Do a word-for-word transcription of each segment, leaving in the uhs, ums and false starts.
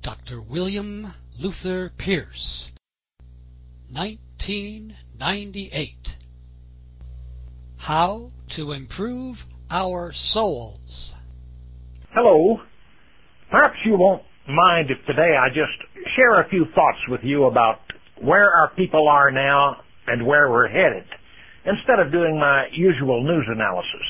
Doctor William Luther Pierce, nineteen ninety-eight. How to Improve Our Souls. Hello. Perhaps you won't mind if today I just share a few thoughts with you about where our people are now and where we're headed, instead of doing my usual news analysis.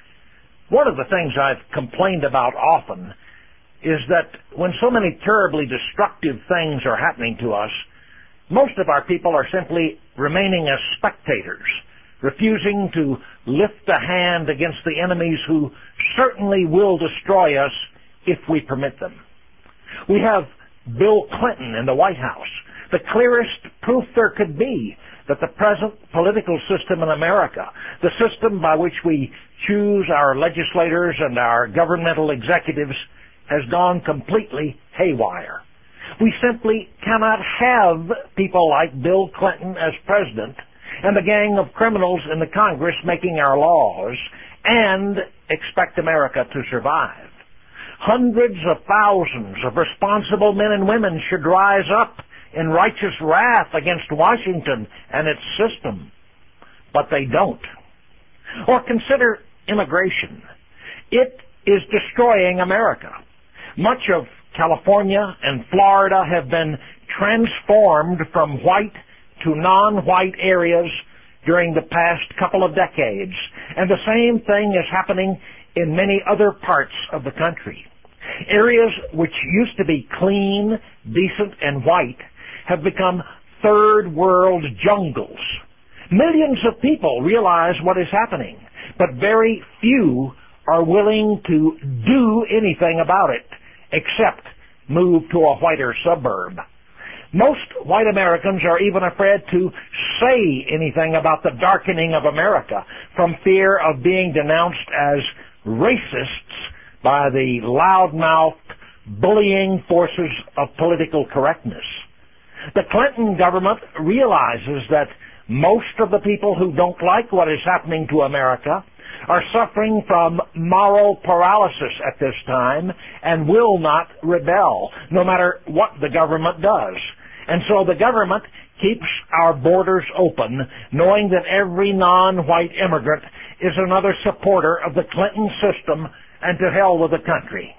One of the things I've complained about often is that when so many terribly destructive things are happening to us, most of our people are simply remaining as spectators, refusing to lift a hand against the enemies who certainly will destroy us if we permit them. We have Bill Clinton in the White House, the clearest proof there could be that the present political system in America, the system by which we choose our legislators and our governmental executives, has gone completely haywire. We simply cannot have people like Bill Clinton as president and the gang of criminals in the Congress making our laws and expect America to survive. Hundreds of thousands of responsible men and women should rise up in righteous wrath against Washington and its system, but they don't. Or consider immigration. It is destroying America. Much of California and Florida have been transformed from white to non-white areas during the past couple of decades, and the same thing is happening in many other parts of the country. Areas which used to be clean, decent, and white have become third world jungles. Millions of people realize what is happening, but very few are willing to do anything about it except move to a whiter suburb. Most white Americans are even afraid to say anything about the darkening of America from fear of being denounced as racists by the loudmouthed, bullying forces of political correctness. The Clinton government realizes that most of the people who don't like what is happening to America are suffering from moral paralysis at this time and will not rebel, no matter what the government does. And so the government keeps our borders open, knowing that every non-white immigrant is another supporter of the Clinton system, and to hell with the country.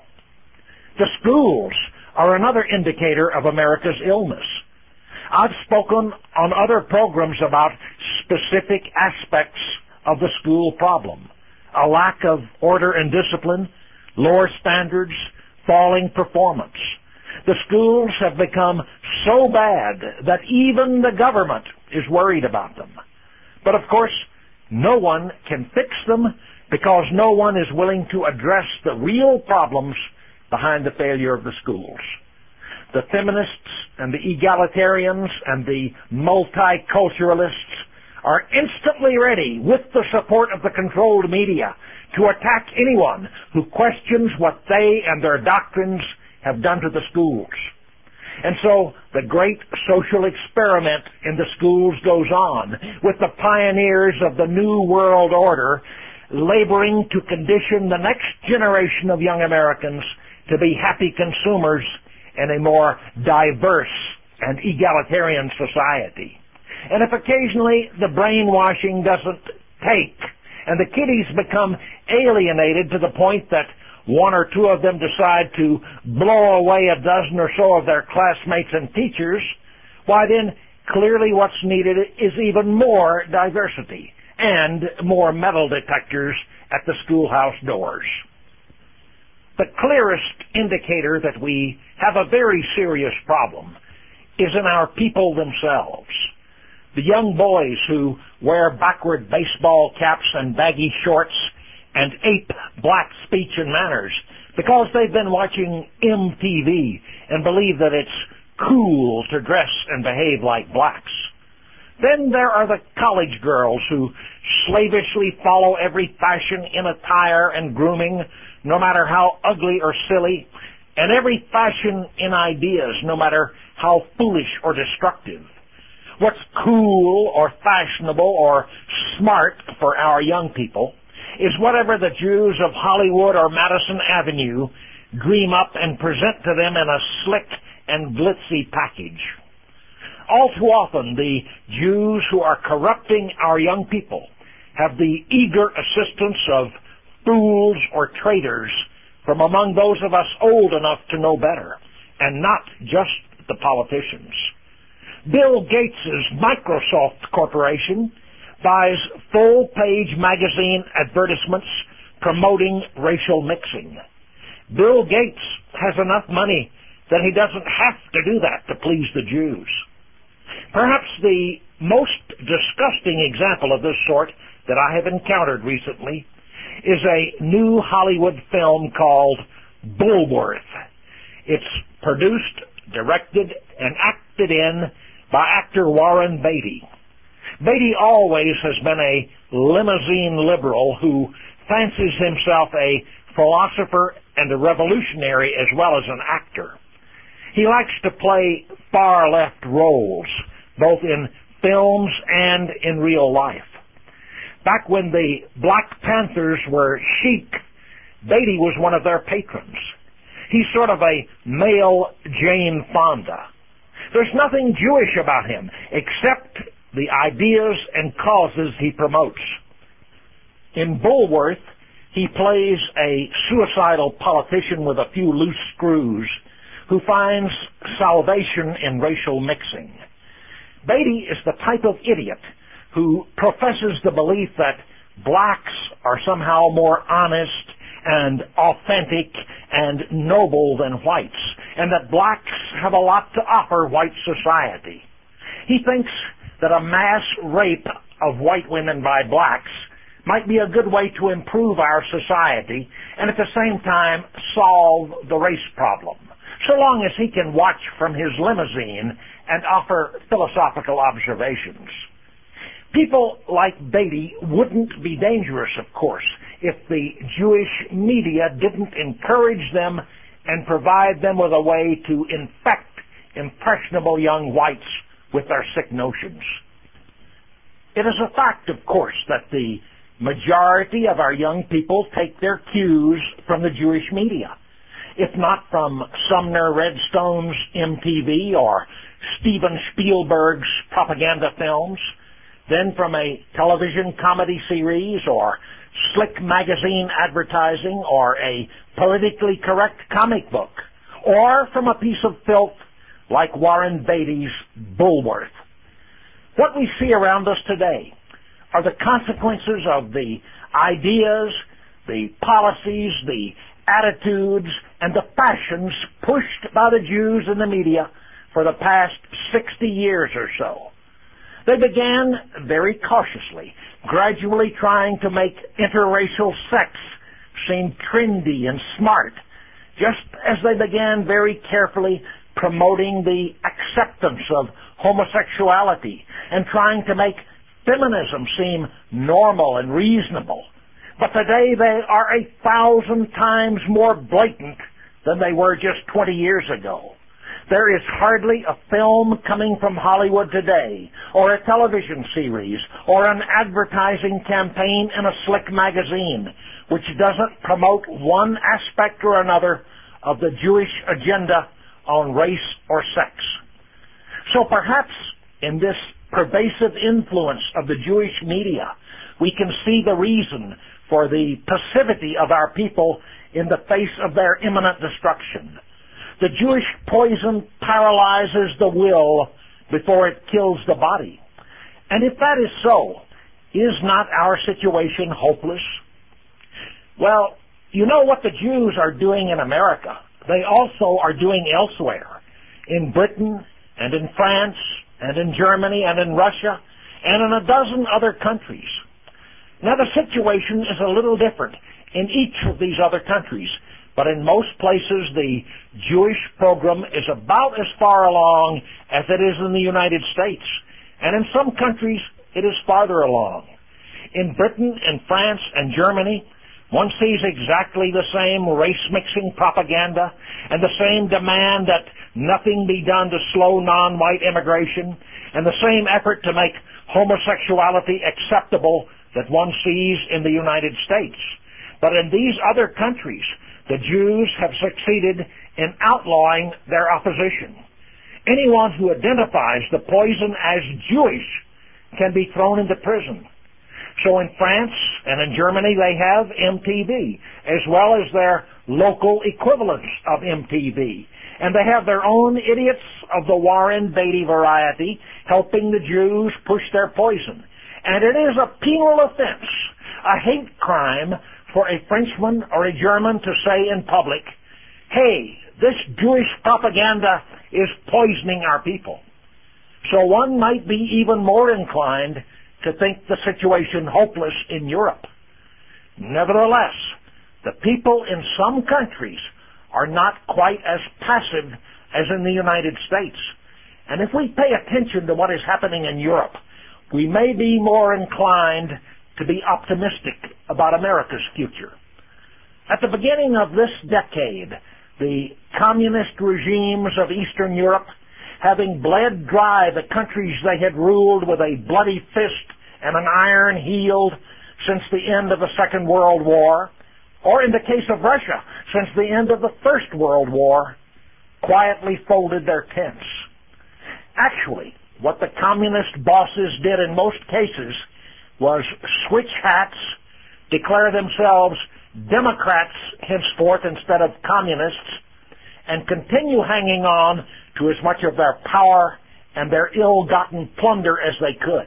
The schools are another indicator of America's illness. I've spoken on other programs about specific aspects of the school problem: a lack of order and discipline, lower standards, falling performance. The schools have become so bad that even the government is worried about them. But of course, no one can fix them because no one is willing to address the real problems behind the failure of the schools. The feminists and the egalitarians and the multiculturalists are instantly ready, with the support of the controlled media, to attack anyone who questions what they and their doctrines have done to the schools. And so the great social experiment in the schools goes on, with the pioneers of the New World Order laboring to condition the next generation of young Americans to be happy consumers in a more diverse and egalitarian society. And if occasionally the brainwashing doesn't take, and the kiddies become alienated to the point that one or two of them decide to blow away a dozen or so of their classmates and teachers, why then clearly what's needed is even more diversity and more metal detectors at the schoolhouse doors. The clearest indicator that we have a very serious problem is in our people themselves. The young boys who wear backward baseball caps and baggy shorts and ape black speech and manners because they've been watching M T V and believe that it's cool to dress and behave like blacks. Then there are the college girls who slavishly follow every fashion in attire and grooming, no matter how ugly or silly, and every fashion in ideas, no matter how foolish or destructive. What's cool or fashionable or smart for our young people is whatever the Jews of Hollywood or Madison Avenue dream up and present to them in a slick and glitzy package. All too often, the Jews who are corrupting our young people have the eager assistance of fools or traitors from among those of us old enough to know better, and not just the politicians. Bill Gates' Microsoft Corporation buys full-page magazine advertisements promoting racial mixing. Bill Gates has enough money that he doesn't have to do that to please the Jews. Perhaps the most disgusting example of this sort that I have encountered recently is a new Hollywood film called Bulworth. It's produced, directed, and acted in by actor Warren Beatty. Beatty always has been a limousine liberal who fancies himself a philosopher and a revolutionary as well as an actor. He likes to play far-left roles, both in films and in real life. Back when the Black Panthers were chic, Beatty was one of their patrons. He's sort of a male Jane Fonda. There's nothing Jewish about him except the ideas and causes he promotes. In Bulworth, he plays a suicidal politician with a few loose screws who finds salvation in racial mixing. Beatty is the type of idiot who professes the belief that blacks are somehow more honest and authentic and noble than whites, and that blacks have a lot to offer white society. He thinks that a mass rape of white women by blacks might be a good way to improve our society and at the same time solve the race problem, so long as he can watch from his limousine and offer philosophical observations. People like Beatty wouldn't be dangerous, of course, if the Jewish media didn't encourage them and provide them with a way to infect impressionable young whites with their sick notions. It is a fact, of course, that the majority of our young people take their cues from the Jewish media, if not from Sumner Redstone's M T V or Steven Spielberg's propaganda films, then from a television comedy series or slick magazine advertising or a politically correct comic book, or from a piece of filth like Warren Beatty's Bulworth. What we see around us today are the consequences of the ideas, the policies, the attitudes, and the fashions pushed by the Jews in the media for the past sixty years or so. They began very cautiously, gradually trying to make interracial sex seem trendy and smart, just as they began very carefully promoting the acceptance of homosexuality and trying to make feminism seem normal and reasonable. But today they are a thousand times more blatant than they were just twenty years ago. There is hardly a film coming from Hollywood today, or a television series, or an advertising campaign in a slick magazine, which doesn't promote one aspect or another of the Jewish agenda on race or sex. So perhaps in this pervasive influence of the Jewish media, we can see the reason for the passivity of our people in the face of their imminent destruction. The Jewish poison paralyzes the will before it kills the body. And if that is so, is not our situation hopeless? Well, you know what the Jews are doing in America, they also are doing elsewhere, in Britain and in France and in Germany and in Russia and in a dozen other countries. Now the situation is a little different in each of these other countries, but in most places the Jewish program is about as far along as it is in the United States, and in some countries it is farther along. In Britain and France and Germany, one sees exactly the same race-mixing propaganda and the same demand that nothing be done to slow non-white immigration and the same effort to make homosexuality acceptable that one sees in the United States. But in these other countries, the Jews have succeeded in outlawing their opposition. Anyone who identifies the poison as Jewish can be thrown into prison. So in France and in Germany they have M T V, as well as their local equivalents of M T V. And they have their own idiots of the Warren Beatty variety helping the Jews push their poison. And it is a penal offense, a hate crime, for a Frenchman or a German to say in public, hey, this Jewish propaganda is poisoning our people. So one might be even more inclined to think the situation hopeless in Europe. Nevertheless, the people in some countries are not quite as passive as in the United States. And if we pay attention to what is happening in Europe, we may be more inclined to be optimistic about America's future. At the beginning of this decade, the communist regimes of Eastern Europe, having bled dry the countries they had ruled with a bloody fist and an iron heel since the end of the Second World War, or in the case of Russia, since the end of the First World War, quietly folded their tents. Actually, what the communist bosses did in most cases was switch hats, declare themselves Democrats henceforth instead of communists, and continue hanging on to as much of their power and their ill-gotten plunder as they could.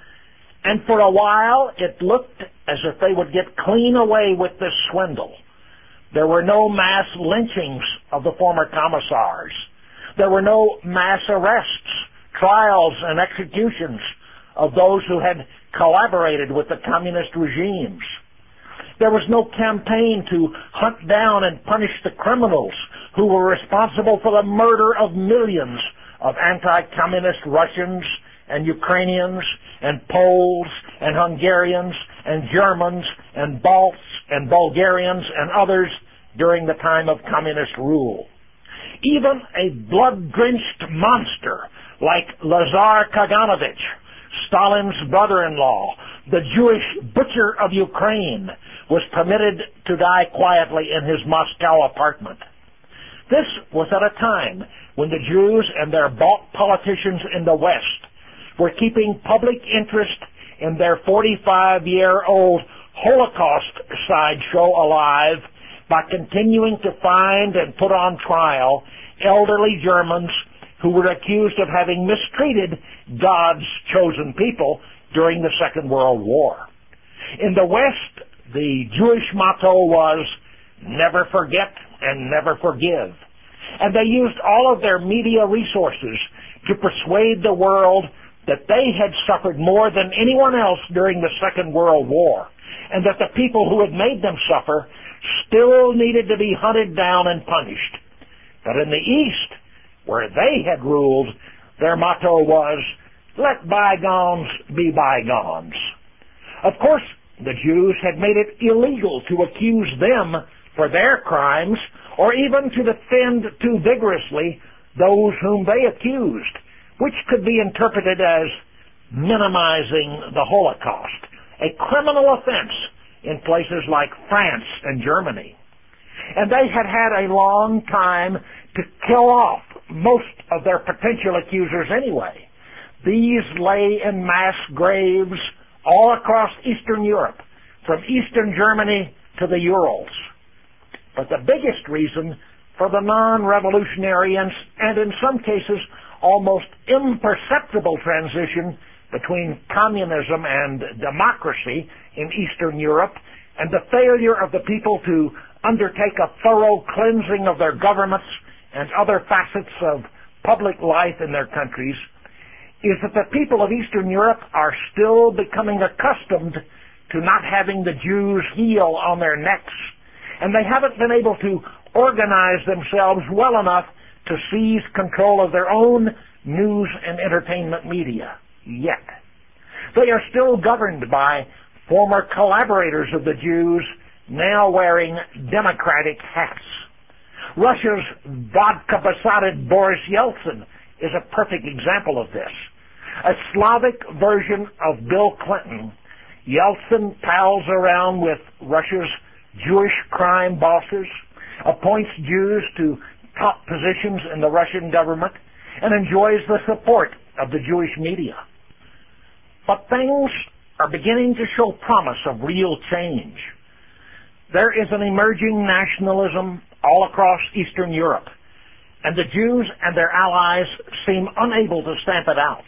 And for a while, it looked as if they would get clean away with this swindle. There were no mass lynchings of the former commissars. There were no mass arrests, trials, and executions of those who had collaborated with the communist regimes. There was no campaign to hunt down and punish the criminals who were responsible for the murder of millions of anti-communist Russians and Ukrainians and Poles and Hungarians and Germans and Balts and Bulgarians and others during the time of communist rule. Even a blood-drenched monster like Lazar Kaganovich, Stalin's brother-in-law, the Jewish butcher of Ukraine, was permitted to die quietly in his Moscow apartment. This was at a time when the Jews and their bought politicians in the West were keeping public interest in their forty-five-year-old Holocaust sideshow alive by continuing to find and put on trial elderly Germans who were accused of having mistreated God's chosen people during the Second World War. In the West, the Jewish motto was, never forget and never forgive. And they used all of their media resources to persuade the world that they had suffered more than anyone else during the Second World War, and that the people who had made them suffer still needed to be hunted down and punished. But in the East, where they had ruled, their motto was, let bygones be bygones. Of course, the Jews had made it illegal to accuse them for their crimes, or even to defend too vigorously those whom they accused, which could be interpreted as minimizing the Holocaust, a criminal offense in places like France and Germany. And they had had a long time to kill off most of their potential accusers anyway. These lay in mass graves all across Eastern Europe, from Eastern Germany to the Urals. But the biggest reason for the non-revolutionary and, and in some cases almost imperceptible transition between communism and democracy in Eastern Europe, and the failure of the people to undertake a thorough cleansing of their governments and other facets of public life in their countries, is that the people of Eastern Europe are still becoming accustomed to not having the Jews' heel on their necks, and they haven't been able to organize themselves well enough to seize control of their own news and entertainment media yet. They are still governed by former collaborators of the Jews now wearing democratic hats. Russia's vodka-besotted Boris Yeltsin is a perfect example of this. A Slavic version of Bill Clinton, Yeltsin pals around with Russia's Jewish crime bosses, appoints Jews to top positions in the Russian government, and enjoys the support of the Jewish media. But things are beginning to show promise of real change. There is an emerging nationalism all across Eastern Europe, and the Jews and their allies seem unable to stamp it out.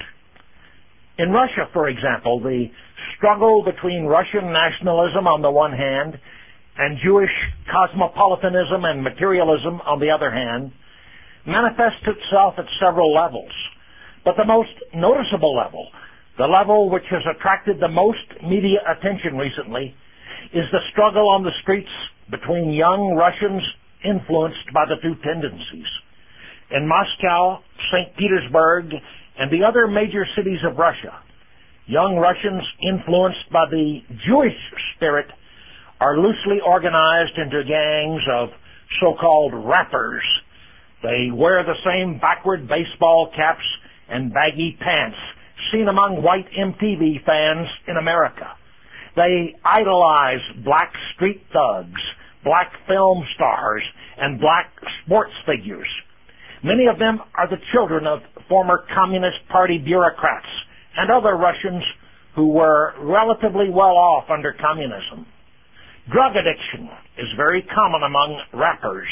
In Russia, for example, the struggle between Russian nationalism on the one hand and Jewish cosmopolitanism and materialism on the other hand manifests itself at several levels. But the most noticeable level, the level which has attracted the most media attention recently, is the struggle on the streets between young Russians influenced by the two tendencies. In Moscow, Saint Petersburg, and the other major cities of Russia, young Russians influenced by the Jewish spirit are loosely organized into gangs of so-called rappers. They wear the same backward baseball caps and baggy pants seen among white M T V fans in America. They idolize black street thugs, black film stars, and black sports figures. Many of them are the children of former Communist Party bureaucrats and other Russians who were relatively well off under communism. Drug addiction is very common among rappers.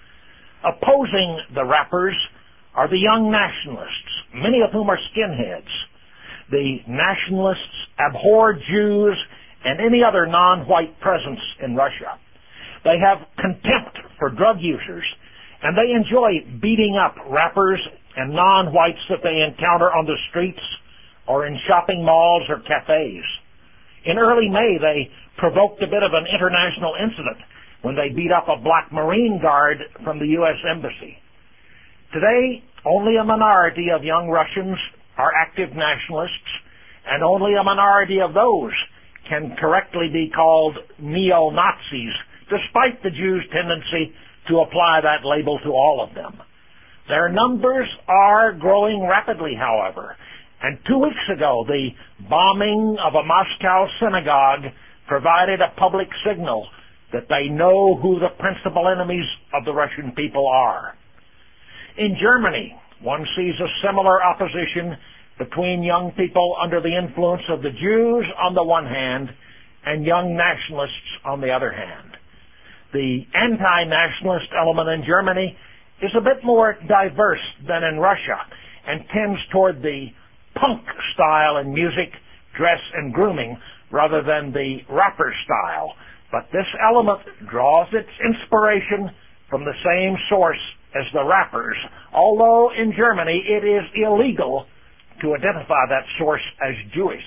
Opposing the rappers are the young nationalists, many of whom are skinheads. The nationalists abhor Jews and any other non-white presence in Russia. They have contempt for drug users, and they enjoy beating up rappers and non-whites that they encounter on the streets or in shopping malls or cafes. In early May, they provoked a bit of an international incident when they beat up a black Marine Guard from the U S Embassy. Today, only a minority of young Russians are active nationalists, and only a minority of those can correctly be called neo-Nazis, despite the Jews' tendency to apply that label to all of them. Their numbers are growing rapidly, however, and two weeks ago the bombing of a Moscow synagogue provided a public signal that they know who the principal enemies of the Russian people are. In Germany, one sees a similar opposition between young people under the influence of the Jews on the one hand and young nationalists on the other hand. The anti-nationalist element in Germany is a bit more diverse than in Russia and tends toward the punk style in music, dress, and grooming rather than the rapper style. But this element draws its inspiration from the same source as the rappers, although in Germany it is illegal to identify that source as Jewish.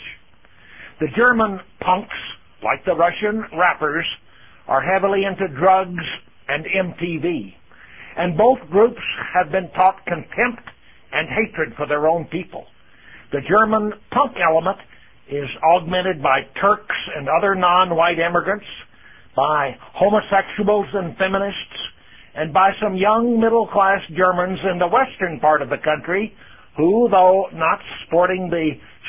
The German punks, like the Russian rappers, are heavily into drugs and M T V, and both groups have been taught contempt and hatred for their own people. The German punk element is augmented by Turks and other non-white immigrants, by homosexuals and feminists, and by some young middle-class Germans in the western part of the country who, though not sporting the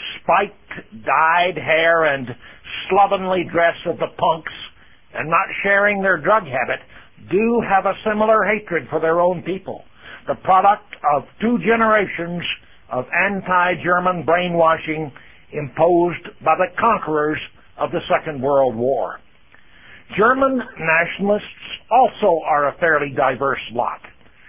spiked, dyed hair and slovenly dress of the punks and not sharing their drug habit, do have a similar hatred for their own people, the product of two generations of anti-German brainwashing imposed by the conquerors of the Second World War. German nationalists also are a fairly diverse lot.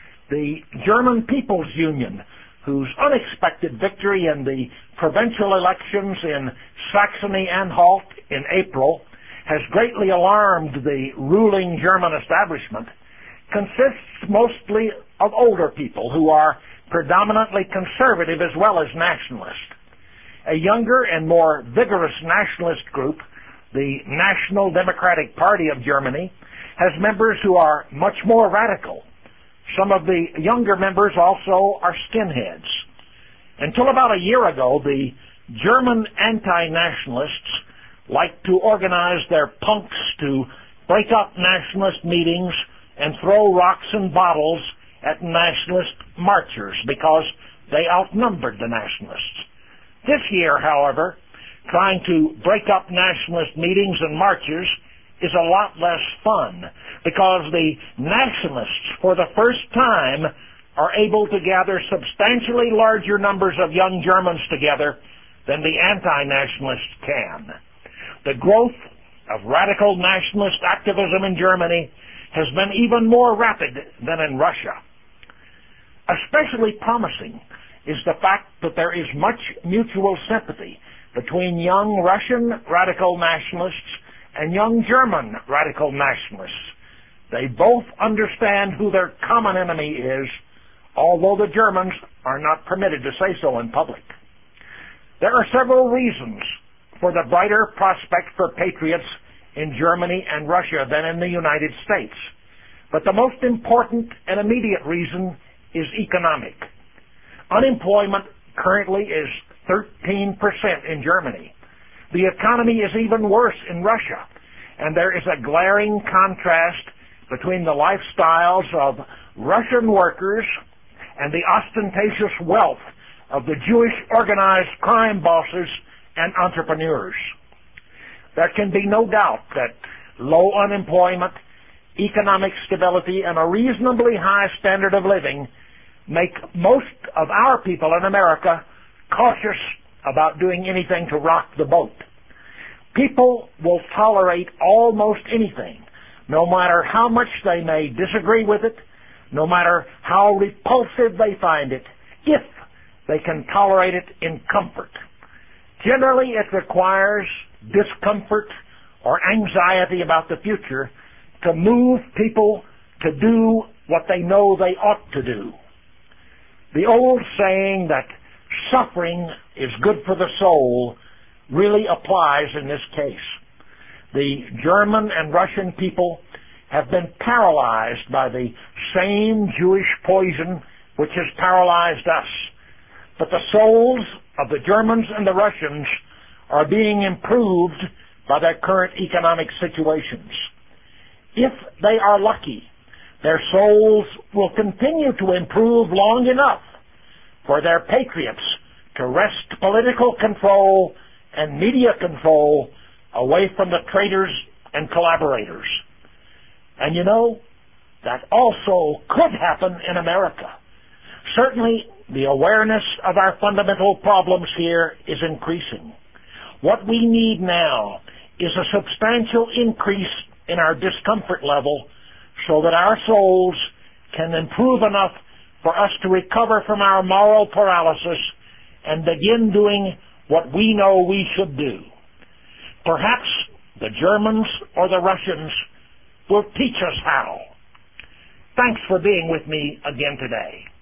The German People's Union, whose unexpected victory in the provincial elections in Saxony-Anhalt in April has greatly alarmed the ruling German establishment, consists mostly of older people who are predominantly conservative as well as nationalist. A younger and more vigorous nationalist group, the National Democratic Party of Germany, has members who are much more radical. Some of the younger members also are skinheads. Until about a year ago, the German anti-nationalists liked to organize their punks to break up nationalist meetings and throw rocks and bottles at nationalist marchers because they outnumbered the nationalists. This year, however, trying to break up nationalist meetings and marches is a lot less fun because the nationalists, for the first time, are able to gather substantially larger numbers of young Germans together than the anti-nationalists can. The growth of radical nationalist activism in Germany has been even more rapid than in Russia. Especially promising is the fact that there is much mutual sympathy between young Russian radical nationalists and young German radical nationalists. They both understand who their common enemy is, although the Germans are not permitted to say so in public. There are several reasons for the brighter prospect for patriots in Germany and Russia than in the United States. But the most important and immediate reason is economic. Unemployment currently is thirteen percent in Germany. The economy is even worse in Russia, and there is a glaring contrast between the lifestyles of Russian workers and the ostentatious wealth of the Jewish organized crime bosses and entrepreneurs. There can be no doubt that low unemployment, economic stability, and a reasonably high standard of living make most of our people in America cautious about doing anything to rock the boat. People will tolerate almost anything, no matter how much they may disagree with it, no matter how repulsive they find it, if they can tolerate it in comfort. Generally, it requires discomfort or anxiety about the future to move people to do what they know they ought to do. The old saying that suffering is good for the soul really applies in this case. The German and Russian people have been paralyzed by the same Jewish poison which has paralyzed us. But the souls of the Germans and the Russians are being improved by their current economic situations. If they are lucky, their souls will continue to improve long enough for their patriots to wrest political control and media control away from the traitors and collaborators. And you know, that also could happen in America. Certainly, the awareness of our fundamental problems here is increasing. What we need now is a substantial increase in our discomfort level so that our souls can improve enough for us to recover from our moral paralysis and begin doing what we know we should do. Perhaps the Germans or the Russians will teach us how. Thanks for being with me again today.